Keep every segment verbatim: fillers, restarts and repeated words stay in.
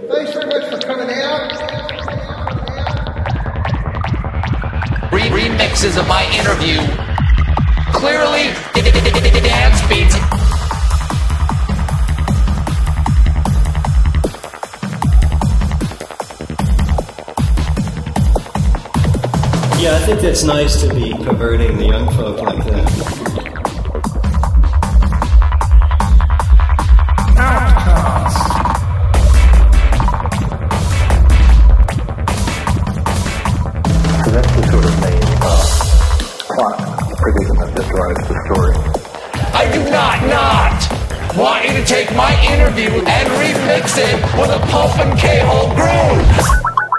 Thanks very much for coming out. Re- remixes of my interview. Clearly, dance beats. Yeah, I think it's nice to be perverting the young folk like that. So that's the sort of main uh, plot predicament that drives the story. I do not not want you to take my interview and remix it with a pulp and K-hole groove.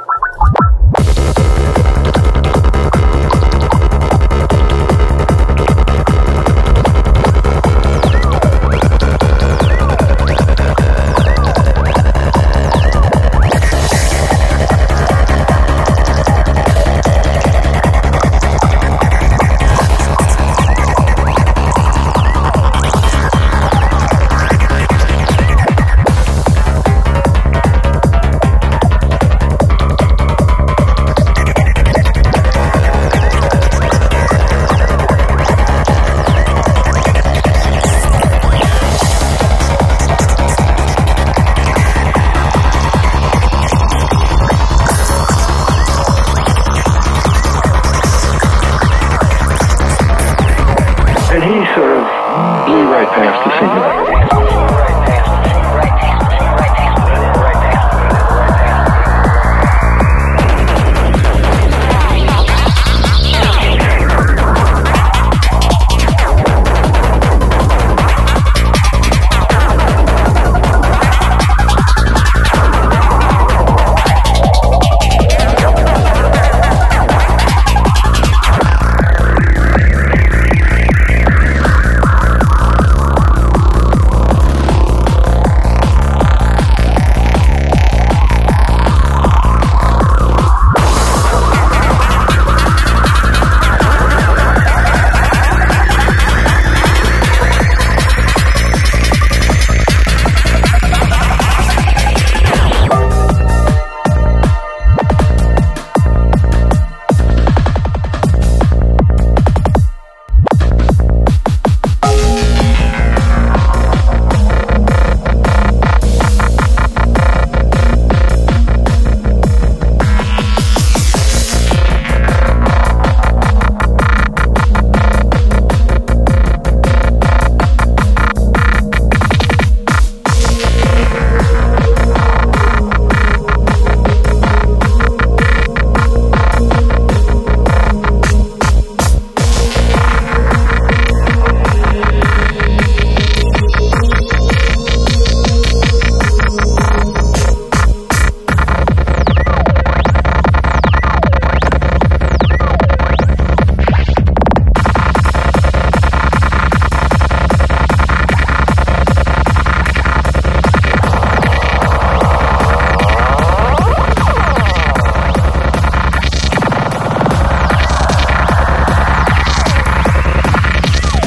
And he sort of blew right past the singularity.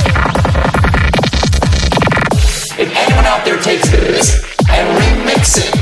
If anyone out there takes this and remix it